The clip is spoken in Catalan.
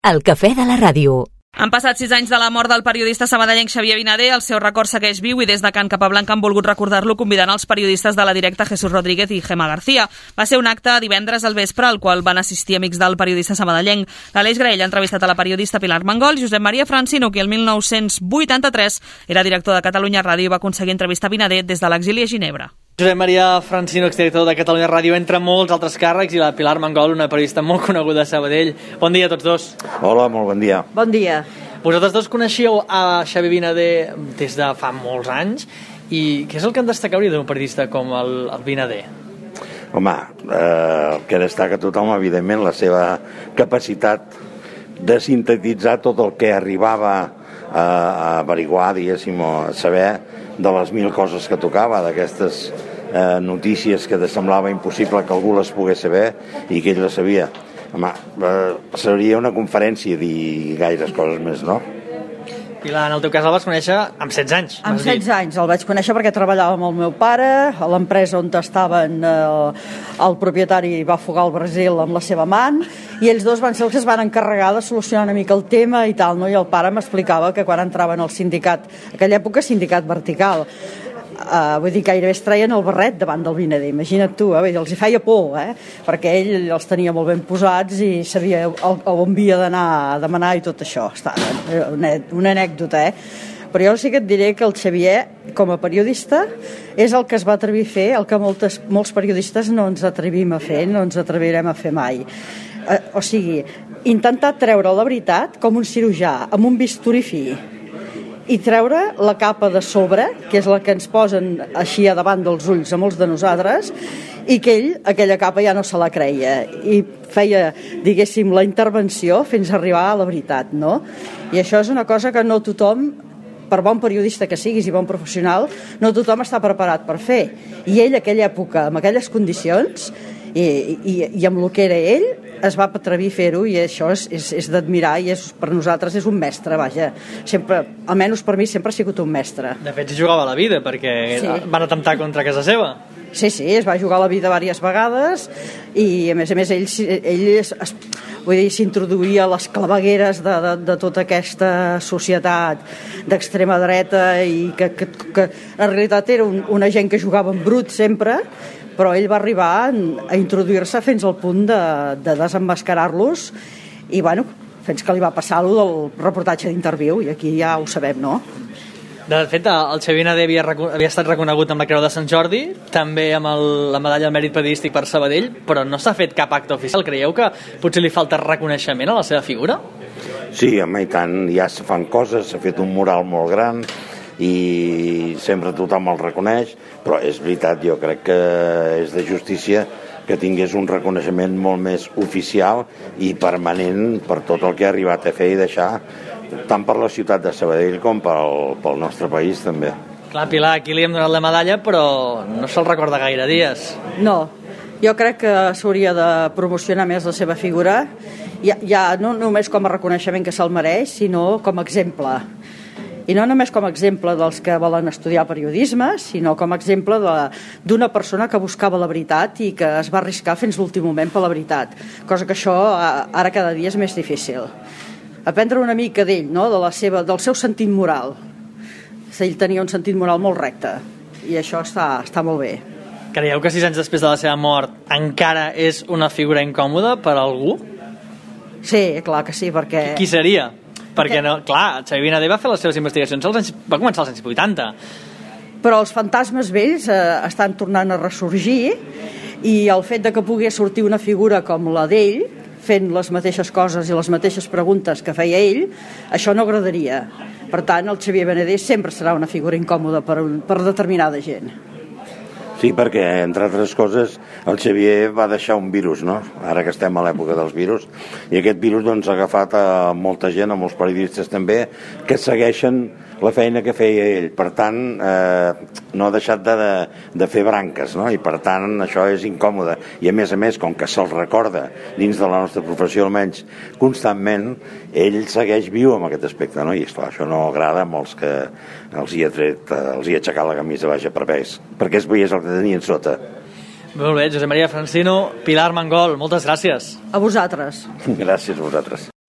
El cafè de la ràdio. Han passat 6 anys de la mort del periodista sabadellenc Xavier Vinader, el seu record segueix viu i des de Can Capablanca han volgut recordar-lo convidant els periodistes de La Directa Jesús Rodríguez i Gemma García. Va ser un acte divendres al vespre al qual van assistir amics del periodista sabadellenc. L'Aleix Graell ha entrevistat a la periodista Pilar Mangol i Josep Maria Francino, que el 1983 era director de Catalunya Ràdio i va aconseguir entrevistar Vinader des de l'exili a Ginebra. Josep Maria Francino, exdirector de Catalunya Ràdio, entre molts altres càrrecs, i la Pilar Mangol, una periodista molt coneguda a Sabadell. Bon dia a tots dos. Hola, molt bon dia. Bon dia. Vosaltres dos coneixíeu a Xavier Vinader des de fa molts anys, i què és el que en destacauria d'un periodista com el Vinader? Home, el que destaca tothom, evidentment, la seva capacitat de sintetitzar tot el que arribava a averiguar, diguéssim, o a saber de les 1000 coses que tocava, d'aquestes notícies que semblava impossible que algú les pogués saber i que ell les sabia. Home, seria una conferència dir gaires coses més, no? Pilar, en el teu cas el vas conèixer amb 16 anys. Amb 16 anys el vaig conèixer perquè treballava amb el meu pare, a l'empresa on estaven el propietari va fugar al Brasil amb la seva amant, i ells dos van ser els que es van encarregar de solucionar una mica el tema i tal, no? I el pare m'explicava que quan entraven al sindicat, en aquella època sindicat vertical, vull dir, gairebé es treien el barret davant del Vinader, imagina't tu, els hi feia por, perquè ell els tenia molt ben posats i sabia on havia d'anar a demanar i tot això. Una anècdota, Però jo sí que et diré que el Xavier, com a periodista, és el que es va atrevir a fer, el que molts periodistes no ens atrevim a fer, no ens atrevirem a fer mai. O sigui, intentar treure la veritat com un cirurgià, amb un bisturí fi, i treure la capa de sobre, que és la que ens posen així a davant dels ulls a molts de nosaltres, i que ell aquella capa ja no se la creia i feia, diguéssim, la intervenció fins a arribar a la veritat, no? I això és una cosa que no tothom, per bon periodista que siguis i bon professional, no tothom està preparat per fer. I ell, aquella època, amb aquelles condicions i amb el que era ell, es va atrevir a fer-ho, i això és d'admirar, i per nosaltres és un mestre, vaja. Sempre, almenys per mi, sempre ha sigut un mestre. De fet, s'hi jugava la vida, perquè van atemptar contra casa seva. Sí, es va jugar la vida diverses vegades, i a més ell vull dir, s'introduïa a les clavegueres de tota aquesta societat d'extrema dreta, i que en realitat era una gent que jugava en brut sempre, però ell va arribar a introduir-se fins al punt de desemmascarar-los, i bueno, fins que li va passar allò del reportatge d'Interviu, i aquí ja ho sabem, no? De fet, el Xavier Vinader havia estat reconegut amb la Creu de Sant Jordi, també amb la medalla al mèrit periodístic per Sabadell, però no s'ha fet cap acte oficial. Creieu que potser li falta reconeixement a la seva figura? Sí, home, i tant, ja se fan coses, s'ha fet un mural molt gran i sempre tothom el reconeix, però és veritat, jo crec que és de justícia que tingués un reconeixement molt més oficial i permanent per tot el que ha arribat a fer i deixar, tant per la ciutat de Sabadell com pel nostre país també. Clar, Pilar, aquí li hem donat la medalla, però no se'l recorda gaire dies. No, jo crec que s'hauria de promocionar més la seva figura, ja no només com a reconeixement que se'l mereix, sinó com a exemple. I no només com a exemple dels que volen estudiar periodisme, sinó com a exemple d'una persona que buscava la veritat i que es va arriscar fins l'últim moment per la veritat, cosa que això ara cada dia és més difícil. Aprendre una mica d'ell, no? Del seu sentit moral. Ell tenia un sentit moral molt recte, i això està molt bé. Creieu que 6 anys després de la seva mort encara és una figura incòmoda per a algú? Sí, clar que sí, perquè... Qui seria? Perquè, no, clar, Xavier Vinader va fer les seves investigacions va començar als anys 80. Però els fantasmes vells estan tornant a ressorgir, i el fet de que pugui sortir una figura com la d'ell, fent les mateixes coses i les mateixes preguntes que feia ell, això no agradaria. Per tant, el Xavier Vinader sempre serà una figura incòmoda per determinada gent. Sí, perquè, entre altres coses, el Xavier va deixar un virus, no? Ara que estem a l'època dels virus, i aquest virus doncs, ha agafat a molta gent, a molts periodistes també, que segueixen la feina que feia ell. Per tant, no ha deixat de fer branques, no? I per tant, això és incòmode. I a més, com que se'l recorda dins de la nostra professió, almenys constantment, ell segueix viu amb aquest aspecte, no? I esclar, això no agrada a molts que els hi ha aixecat la camisa baix per pes, perquè es veiés el que tenien sota. Molt bé, Josep Maria Francino, Pilar Mangol, moltes gràcies. A vosaltres. Gràcies a vosaltres.